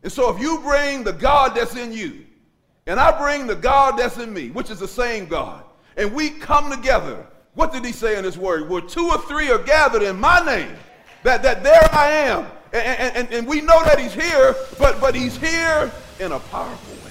And so if you bring the God that's in you, and I bring the God that's in me, which is the same God, and we come together, what did he say in his word? Where 2 or 3 are gathered in my name, that there I am. And we know that he's here, but he's here in a powerful way.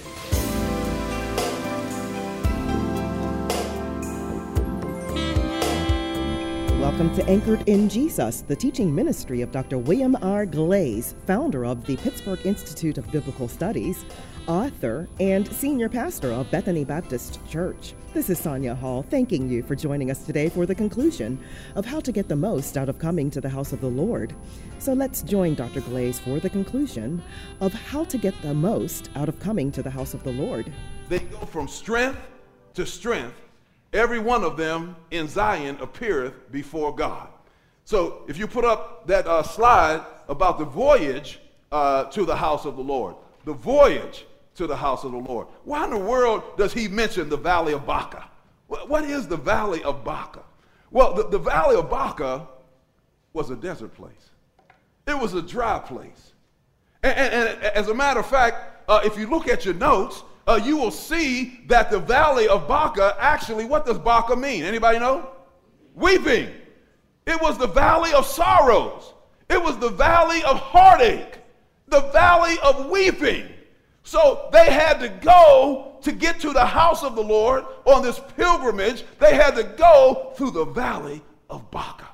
Welcome to Anchored in Jesus, the teaching ministry of Dr. William R. Glaze, founder of the Pittsburgh Institute of Biblical Studies, author, and senior pastor of Bethany Baptist Church. This is Sonia Hall, thanking you for joining us today for the conclusion of how to get the most out of coming to the house of the Lord. So let's join Dr. Glaze for the conclusion of how to get the most out of coming to the house of the Lord. They go from strength to strength. Every one of them in Zion appeareth before God. So if you put up that slide about the voyage to the house of the Lord, the voyage to the house of the Lord. Why in the world does he mention the Valley of Baca? What is the Valley of Baca? Well, the Valley of Baca was a desert place. It was a dry place. And as a matter of fact, if you look at your notes, you will see that the Valley of Baca, actually, what does Baca mean? Anybody know? Weeping. It was the Valley of Sorrows. It was the Valley of Heartache. The Valley of Weeping. So they had to go to get to the house of the Lord on this pilgrimage. They had to go through the Valley of Baca.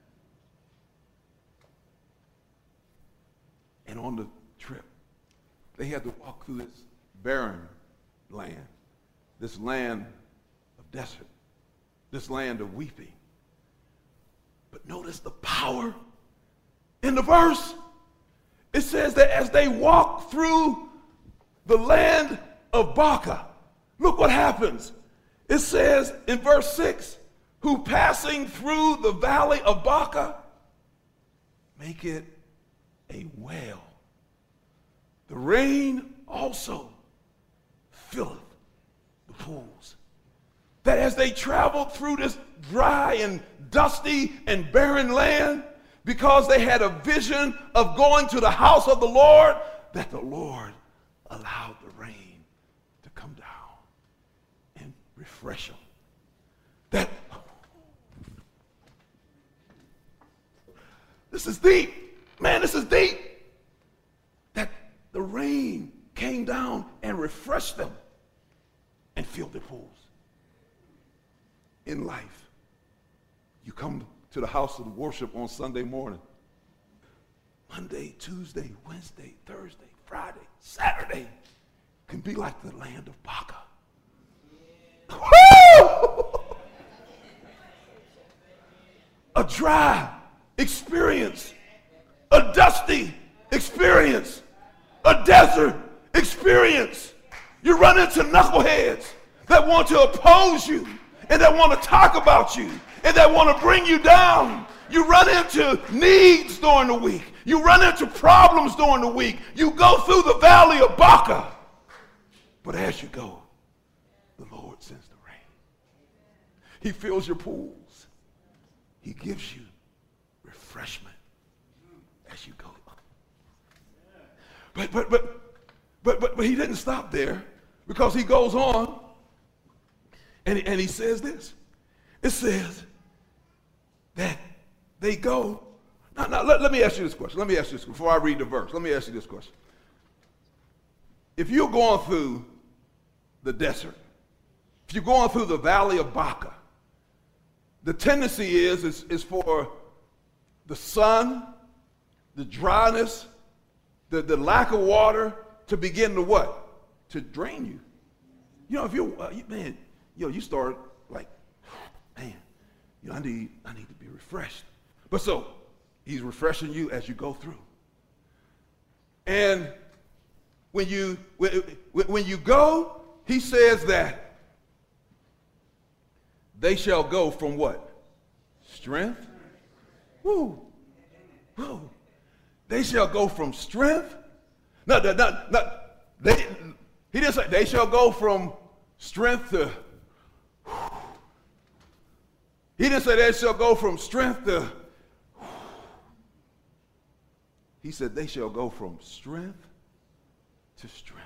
And on the trip, they had to walk through this barren land, this land of desert, this land of weeping. But notice the power in the verse. It says that as they walk through the land of Baca, look what happens. It says in verse 6, who passing through the valley of Baca make it a well. The rain also filleth the pools. That as they traveled through this dry and dusty and barren land, because they had a vision of going to the house of the Lord, that the Lord allowed the rain to come down and refresh them. That this is deep. Man, this is deep. That the rain came down and refreshed them and filled their pools. In life, you come to the house of worship on Sunday morning. Monday, Tuesday, Wednesday, Thursday, Friday, Saturday can be like the land of Baca. A dry experience, a dusty experience, a desert experience. You run into knuckleheads that want to oppose you and that want to talk about you and that want to bring you down. You run into needs during the week. You run into problems during the week. You go through the valley of Baca. But as you go, the Lord sends the rain. He fills your pools. He gives you refreshment as you go. But he didn't stop there, because he goes on and he says this. It says that they go. Now let me ask you this question. Let me ask you this before I read the verse. Let me ask you this question. If you're going through the desert, if you're going through the valley of Baca, the tendency is for the sun, the dryness, the lack of water to begin to what? To drain you. You know, if you start like, man, I need to be refreshed. But so he's refreshing you as you go through. And when you go, he says that they shall go from what? Strength. Woo. Woo. They shall go from strength. No, he didn't say they shall go from strength to. He didn't say they shall go from strength to. He said they shall go from strength to strength.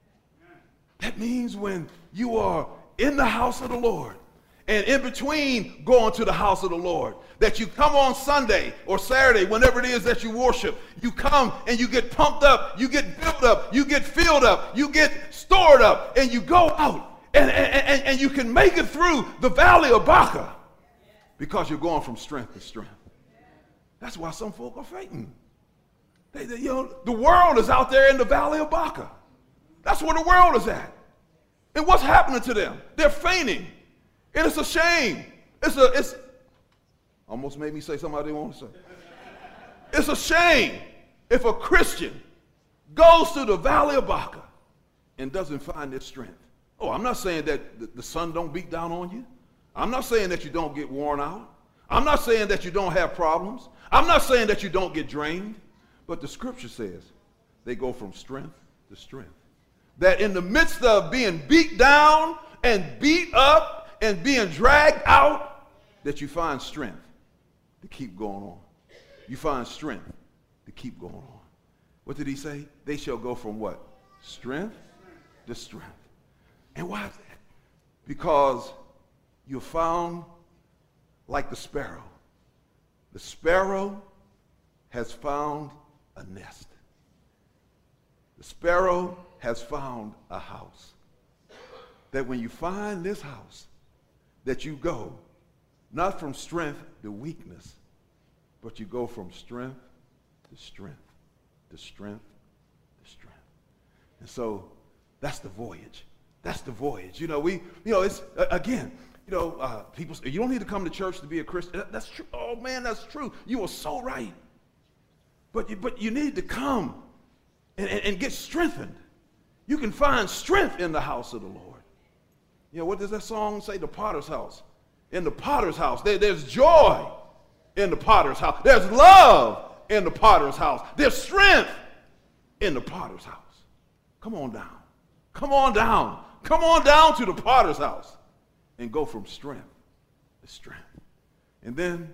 That means when you are in the house of the Lord, and in between going to the house of the Lord, that you come on Sunday or Saturday, whenever it is that you worship, you come and you get pumped up, you get built up, you get filled up, you get stored up, and you go out and you can make it through the valley of Baca because you're going from strength to strength. That's why some folk are fainting. The world is out there in the valley of Baca. That's where the world is at. And what's happening to them? They're fainting. And it's a shame. It's almost made me say something I didn't want to say. It's a shame if a Christian goes to the valley of Baca and doesn't find their strength. Oh, I'm not saying that the sun don't beat down on you. I'm not saying that you don't get worn out. I'm not saying that you don't have problems. I'm not saying that you don't get drained. But the scripture says they go from strength to strength. That in the midst of being beat down and beat up and being dragged out, that you find strength to keep going on. You find strength to keep going on. What did he say? They shall go from what? Strength to strength. And why is that? Because you're found like the sparrow. The sparrow has found a nest. The sparrow has found a house. That when you find this house, that you go not from strength to weakness, but you go from strength to strength to strength to strength. And so that's the voyage. That's the voyage. It's again, people say, you don't need to come to church to be a Christian. That's true. Oh man, that's true. You are so right. But you need to come and get strengthened. You can find strength in the house of the Lord. What does that song say? The potter's house. In the potter's house, there's joy in the potter's house. There's love in the potter's house. There's strength in the potter's house. Come on down. Come on down. Come on down to the potter's house and go from strength to strength. And then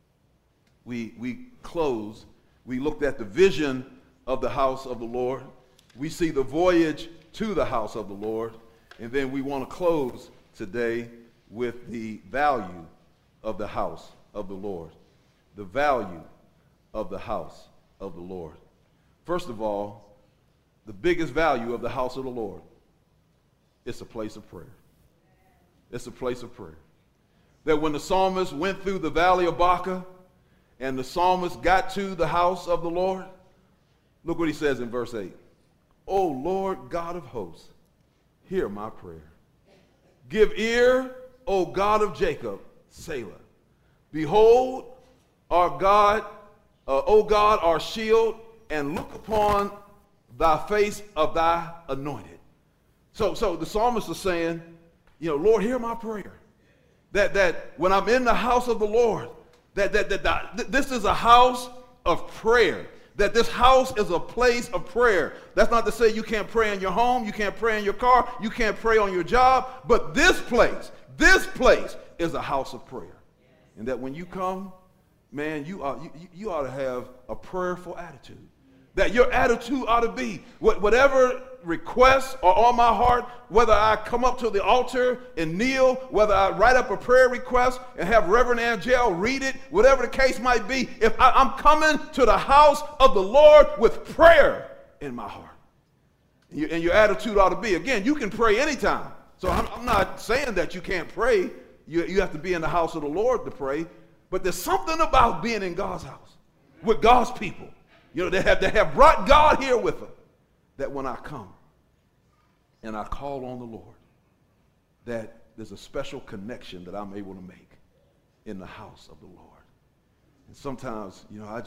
we close. We looked at the vision of the house of the Lord. We see the voyage to the house of the Lord. And then we want to close today with the value of the house of the Lord. The value of the house of the Lord. First of all, the biggest value of the house of the Lord, it's a place of prayer. It's a place of prayer. That when the psalmist went through the valley of Baca and the psalmist got to the house of the Lord, look what he says in verse 8. O Lord God of hosts, hear my prayer. Give ear, O God of Jacob, Selah. Behold, our God, O God, our shield, and look upon thy face of thy anointed. So the psalmist is saying, Lord, hear my prayer. That when I'm in the house of the Lord, that this is a house of prayer. That this house is a place of prayer. That's not to say you can't pray in your home, you can't pray in your car, you can't pray on your job, but this place is a house of prayer. And that when you come, man, you ought to have a prayerful attitude. That your attitude ought to be, whatever requests are on my heart, whether I come up to the altar and kneel, whether I write up a prayer request and have Reverend Angel read it, whatever the case might be, if I'm coming to the house of the Lord with prayer in my heart. And your attitude ought to be, again, you can pray anytime. So I'm not saying that you can't pray. You have to be in the house of the Lord to pray. But there's something about being in God's house with God's people. They have brought God here with them. That when I come and I call on the Lord, that there's a special connection that I'm able to make in the house of the Lord. And sometimes,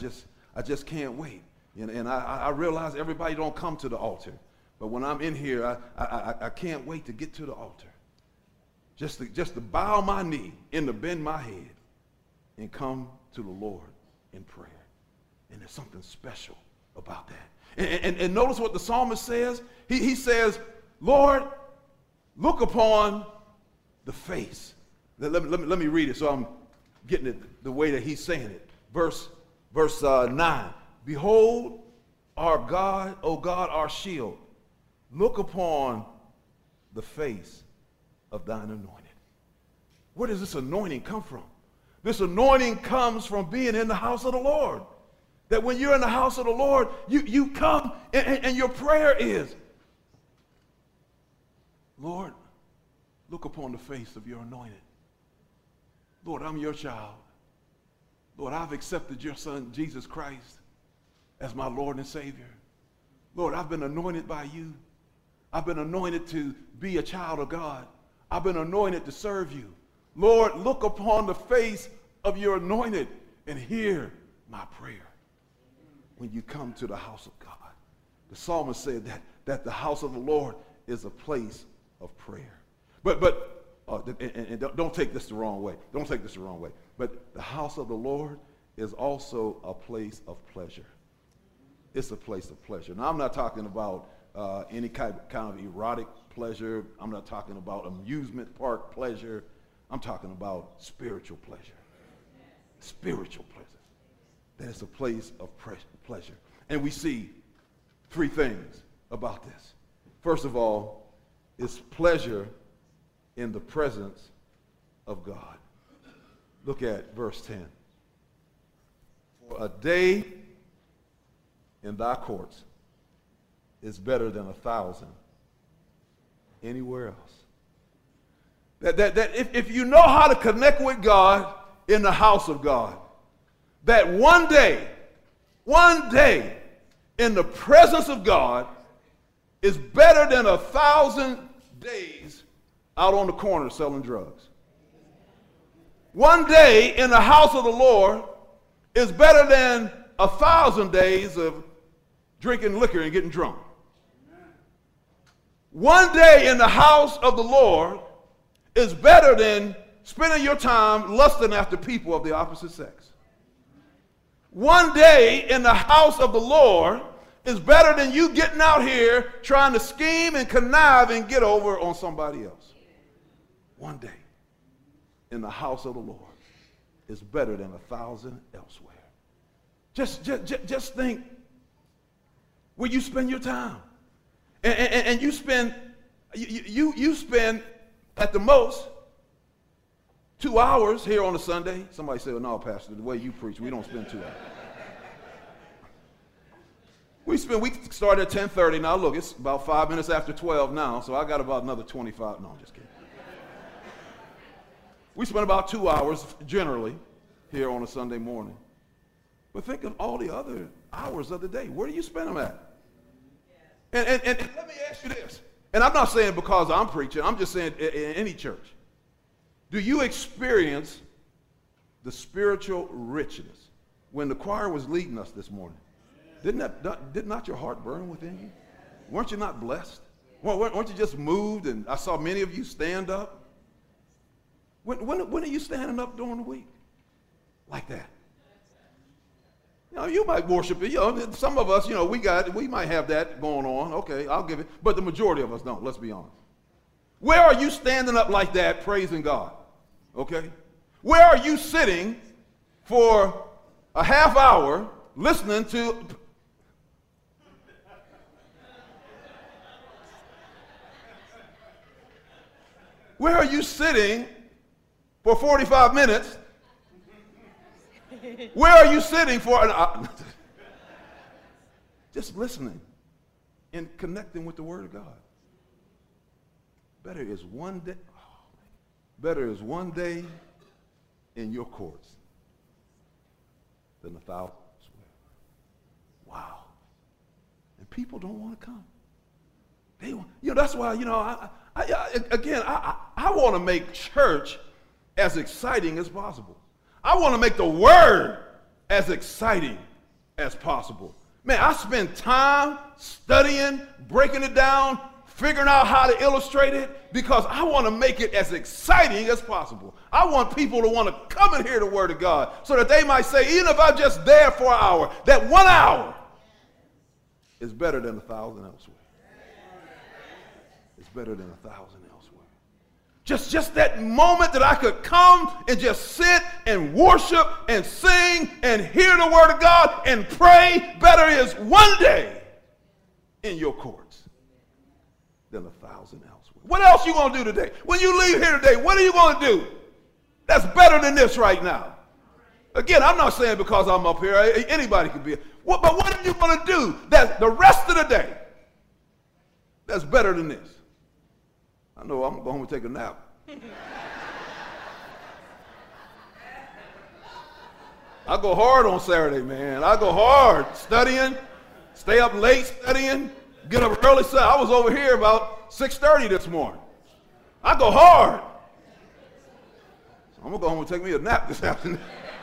I just can't wait. And I realize everybody don't come to the altar. But when I'm in here, I can't wait to get to the altar. Just to bow my knee and to bend my head and come to the Lord in prayer. And there's something special about that. And notice what the psalmist says. He says, Lord, look upon the face. Let me read it so I'm getting it the way that he's saying it. Verse 9. Behold, our God, O God, our shield, look upon the face of thine anointed. Where does this anointing come from? This anointing comes from being in the house of the Lord. That when you're in the house of the Lord, you come and your prayer is, Lord, look upon the face of your anointed. Lord, I'm your child. Lord, I've accepted your son, Jesus Christ, as my Lord and Savior. Lord, I've been anointed by you. I've been anointed to be a child of God. I've been anointed to serve you. Lord, look upon the face of your anointed and hear my prayer. When you come to the house of God, the psalmist said that the house of the Lord is a place of prayer. But don't take this the wrong way. Don't take this the wrong way. But the house of the Lord is also a place of pleasure. It's a place of pleasure. Now, I'm not talking about any kind of erotic pleasure. I'm not talking about amusement park pleasure. I'm talking about spiritual pleasure. Spiritual pleasure. That it's a place of pleasure. And we see three things about this. First of all, it's pleasure in the presence of God. Look at verse 10. For a day in thy courts is better than 1,000 anywhere else. That if you know how to connect with God in the house of God, that one day in the presence of God is better than 1,000 days out on the corner selling drugs. One day in the house of the Lord is better than 1,000 days of drinking liquor and getting drunk. One day in the house of the Lord is better than spending your time lusting after people of the opposite sex. One day in the house of the Lord is better than you getting out here trying to scheme and connive and get over on somebody else. One day in the house of the Lord is better than 1,000 elsewhere. Just think where you spend your time. And you spend at the most 2 hours here on a Sunday. Somebody said, well, no, Pastor, the way you preach, we don't spend 2 hours. We start at 10:30. Now, look, it's about 5 minutes after 12 now, so I got about another 25. No, I'm just kidding. We spend about 2 hours generally here on a Sunday morning. But think of all the other hours of the day. Where do you spend them at? And let me ask you this. And I'm not saying because I'm preaching. I'm just saying in any church. Do you experience the spiritual richness? When the choir was leading us this morning, did not your heart burn within you? Weren't you not blessed? Weren't you just moved? And I saw many of you stand up. When are you standing up during the week? Like that. You know, you might worship it. You know, some of us, you know, we might have that going on. Okay, I'll give it. But the majority of us don't, let's be honest. Where are you standing up like that praising God? Okay? Where are you sitting for a half hour listening to... Where are you sitting for 45 minutes? Where are you sitting for an hour? Just listening and connecting with the Word of God. Better is one day in your courts than 1,000 elsewhere. Wow. And people don't want to come. They want, you know, that's why, you know, I want to make church as exciting as possible. I want to make the Word as exciting as possible. Man, I spend time studying, breaking it down, figuring out how to illustrate it, because I want to make it as exciting as possible. I want people to want to come and hear the Word of God so that they might say, even if I'm just there for an hour, that 1 hour is better than 1,000 elsewhere. It's better than 1,000 elsewhere. Just that moment that I could come and just sit and worship and sing and hear the Word of God and pray, better is one day in your courts than 1,000 elsewhere. What else you going to do today? When you leave here today, what are you going to do that's better than this right now? Again, I'm not saying because I'm up here, anybody could be. But what are you going to do that the rest of the day that's better than this? I know I'm going to go home and take a nap. I go hard on Saturday, man. I go hard studying, stay up late studying, get up early. I was over here about 6:30 this morning. I go hard. So I'm going to go home and take me a nap this afternoon.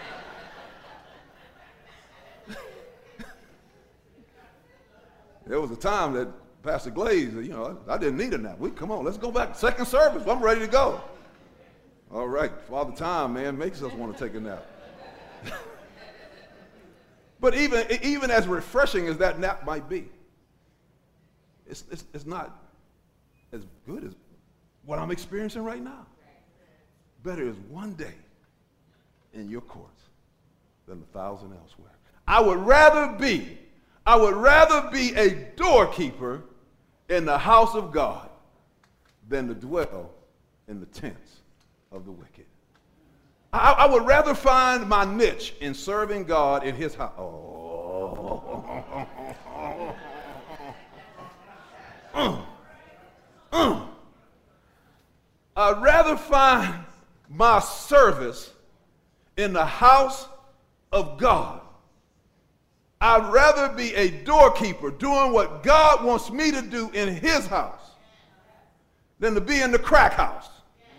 There was a time that Pastor Glaze, I didn't need a nap. Come on, let's go back. Second service, I'm ready to go. All right, Father Time, man, makes us want to take a nap. But even as refreshing as that nap might be, it's not as good as what I'm experiencing right now. Better is one day in your courts than 1,000 elsewhere. I would rather be a doorkeeper in the house of God than to dwell in the tents of the wicked. I would rather find my niche in serving God in his house. I'd rather find my service in the house of God. I'd rather be a doorkeeper doing what God wants me to do in his house than to be in the crack house.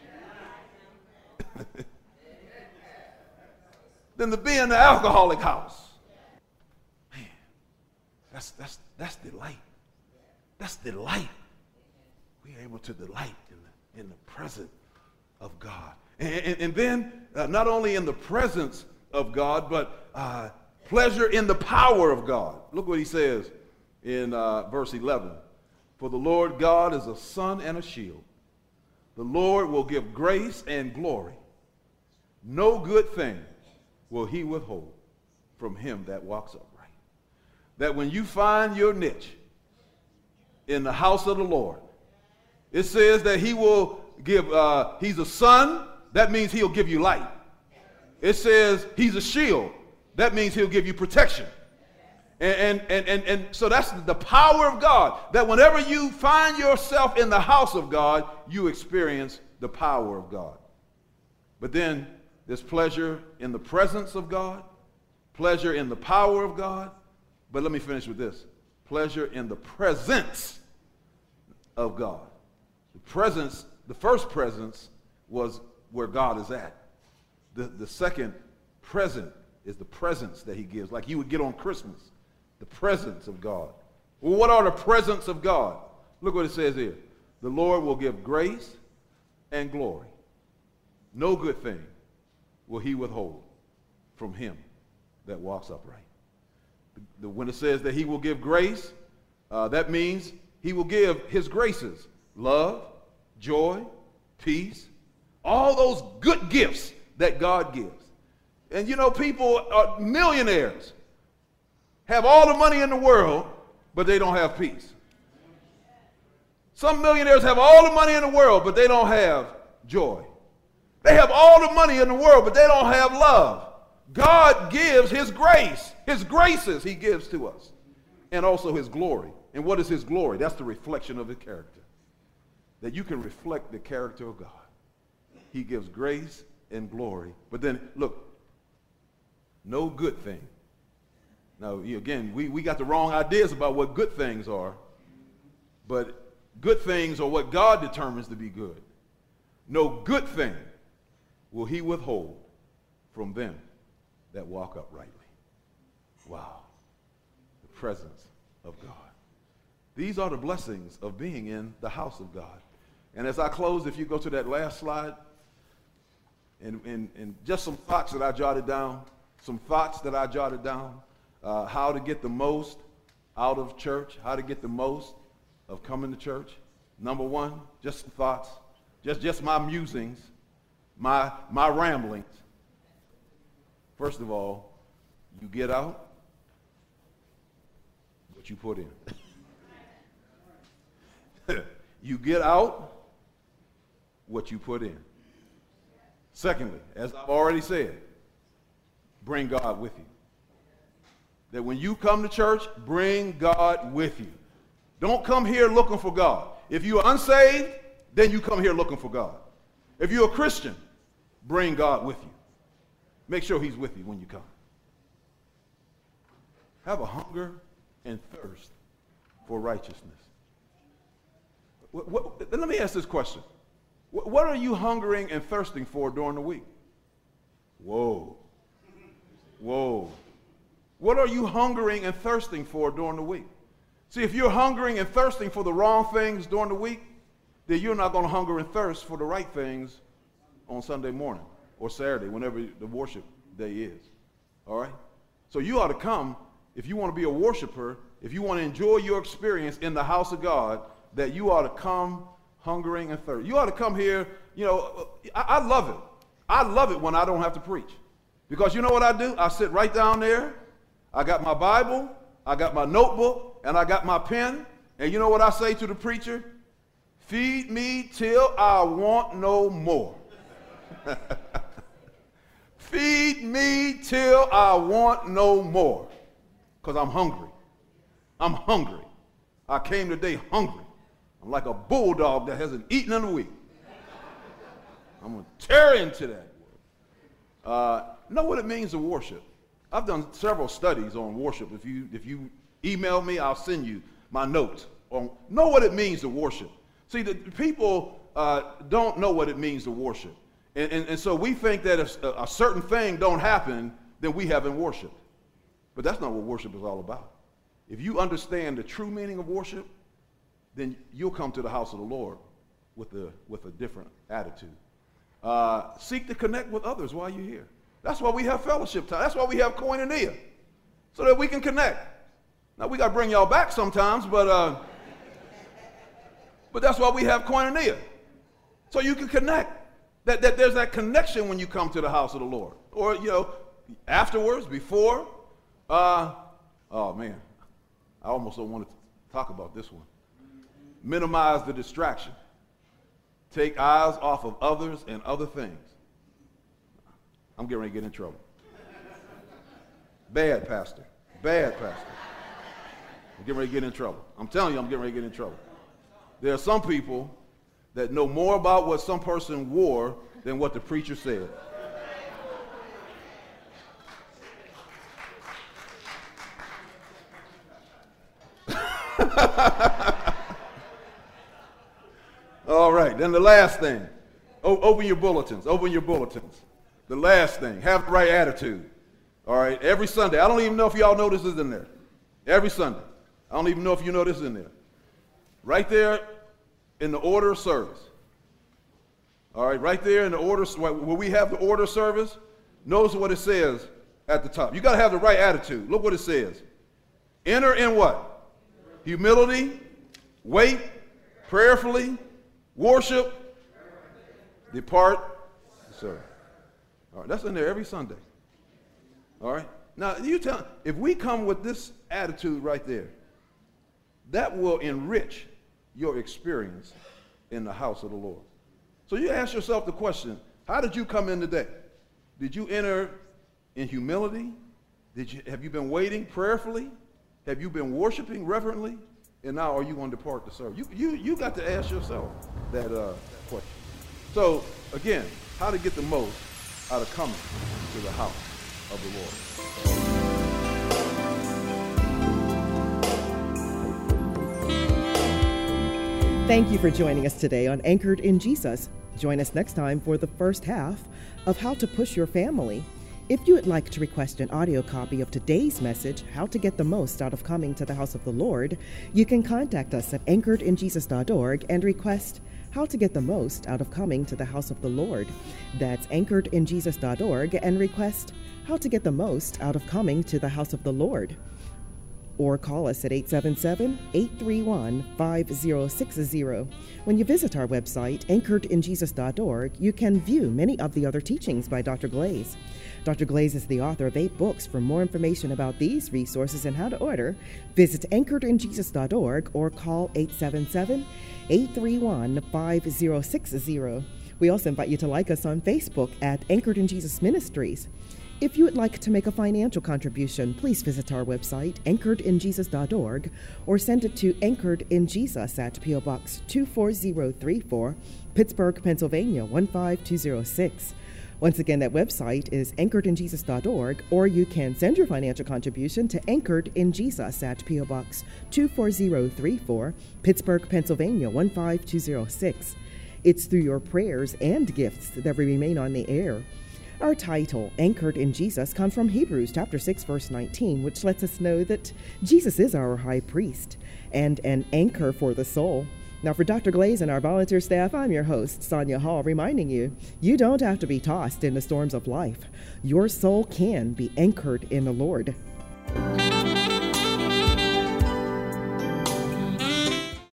Than to be in the alcoholic house. Man, that's delight. That's delight. We're able to delight in the presence of God. And then not only in the presence of God, but pleasure in the power of God. Look what he says in verse 11. For the Lord God is a sun and a shield. The Lord will give grace and glory. No good thing will he withhold from him that walks upright. That when you find your niche in the house of the Lord, it says that he will give, he's a sun, that means he'll give you light. It says he's a shield, that means he'll give you protection. And so that's the power of God, that whenever you find yourself in the house of God, you experience the power of God. But then there's pleasure in the presence of God, pleasure in the power of God, but let me finish with this. Pleasure in the presence of God. The presence, the first presence was where God is at. The second present is the presence that he gives, like you would get on Christmas, the presence of God. Well, what are the presence of God? Look what it says here. The Lord will give grace and glory. No good thing will he withhold from him that walks upright. When it says that he will give grace, that means he will give his graces, love, joy, peace, all those good gifts that God gives. And people are millionaires, have all the money in the world, but they don't have peace. Some millionaires have all the money in the world, but they don't have joy. They have all the money in the world, but they don't have love. God gives his grace, his graces he gives to us, and also his glory. And what is his glory? That's the reflection of his character. That you can reflect the character of God. He gives grace and glory. But then, look, no good thing. Now, again, we got the wrong ideas about what good things are, but good things are what God determines to be good. No good thing will he withhold from them that walk uprightly. Wow. The presence of God. These are the blessings of being in the house of God. And as I close, if you go to that last slide, and just some thoughts that I jotted down, how to get the most out of church, how to get the most of coming to church. Number one, just some thoughts, just my musings, my ramblings. First of all, you get out what you put in. You get out what you put in. Secondly, as I've already said, bring God with you. That when you come to church, bring God with you. Don't come here looking for God. If you're unsaved, then you come here looking for God. If you're a Christian, bring God with you. Make sure he's with you when you come. Have a hunger and thirst for righteousness. Let me ask this question. What are you hungering and thirsting for during the week? Whoa. Whoa. What are you hungering and thirsting for during the week? See, if you're hungering and thirsting for the wrong things during the week, then you're not going to hunger and thirst for the right things on Sunday morning or Saturday, whenever the worship day is. All right? So you ought to come, if you want to be a worshiper, if you want to enjoy your experience in the house of God, that you ought to come hungering and thirsty. You ought to come here, you know, I love it. I love it when I don't have to preach. Because you know what I do? I sit right down there. I got my Bible, I got my notebook, and I got my pen. And you know what I say to the preacher? Feed me till I want no more. Feed me till I want no more. Because I'm hungry. I'm hungry. I came today hungry. I'm like a bulldog that hasn't eaten in a week. I'm going to tear into that. Know what it means to worship. I've done several studies on worship. If you email me, I'll send you my notes on know what it means to worship. See, the people don't know what it means to worship. And so we think that if a certain thing don't happen, then we haven't worshiped. But that's not what worship is all about. If you understand the true meaning of worship, then you'll come to the house of the Lord with a different attitude. Seek to connect with others while you're here. That's why we have fellowship time. That's why we have koinonia, so that we can connect. Now, we got to bring y'all back sometimes, but that's why we have koinonia, so you can connect. That there's that connection when you come to the house of the Lord. Or, you know, afterwards, before. Oh, man, I almost don't want to talk about this one. Minimize the distraction. Take eyes off of others and other things. I'm getting ready to get in trouble. Bad pastor. Bad pastor. I'm getting ready to get in trouble. I'm telling you, I'm getting ready to get in trouble. There are some people that know more about what some person wore than what the preacher said. All right, then the last thing. Open your bulletins. Open your bulletins. The last thing, have the right attitude. All right, every Sunday. I don't even know if y'all know this is in there. Every Sunday. I don't even know if you know this is in there. Right there in the order of service. All right, right there in the order, where we have the order of service, notice what it says at the top. You got to have the right attitude. Look what it says. Enter in what? Humility, wait, prayerfully, worship, depart, serve. All right, that's in there every Sunday. All right. Now, if we come with this attitude right there, that will enrich your experience in the house of the Lord. So you ask yourself the question, how did you come in today? Did you enter in humility? Have you been waiting prayerfully? Have you been worshiping reverently? And now are you going to depart to serve? You got to ask yourself that question. So, again, how to get the most out of coming to the house of the Lord. Thank you for joining us today on Anchored in Jesus. Join us next time for the first half of How to Push Your Family. If you would like to request an audio copy of today's message, How to Get the Most Out of Coming to the House of the Lord, you can contact us at anchoredinjesus.org and request How to Get the Most Out of Coming to the House of the Lord. That's anchoredinjesus.org and request How to Get the Most Out of Coming to the House of the Lord. Or call us at 877-831-5060. When you visit our website, anchoredinjesus.org, you can view many of the other teachings by Dr. Glaze. Dr. Glaze is the author of 8 books. For more information about these resources and how to order, visit anchoredinjesus.org or call 877-831-5060. We also invite you to like us on Facebook at Anchored in Jesus Ministries. If you would like to make a financial contribution, please visit our website, anchoredinjesus.org, or send it to Anchored in Jesus at P.O. Box 24034, Pittsburgh, Pennsylvania 15206. Once again, that website is anchoredinjesus.org, or you can send your financial contribution to Anchored in Jesus at P.O. Box 24034, Pittsburgh, Pennsylvania 15206. It's through your prayers and gifts that we remain on the air. Our title, Anchored in Jesus, comes from Hebrews chapter 6, verse 19, which lets us know that Jesus is our high priest and an anchor for the soul. Now, for Dr. Glaze and our volunteer staff, I'm your host, Sonia Hall, reminding you, you don't have to be tossed in the storms of life. Your soul can be anchored in the Lord.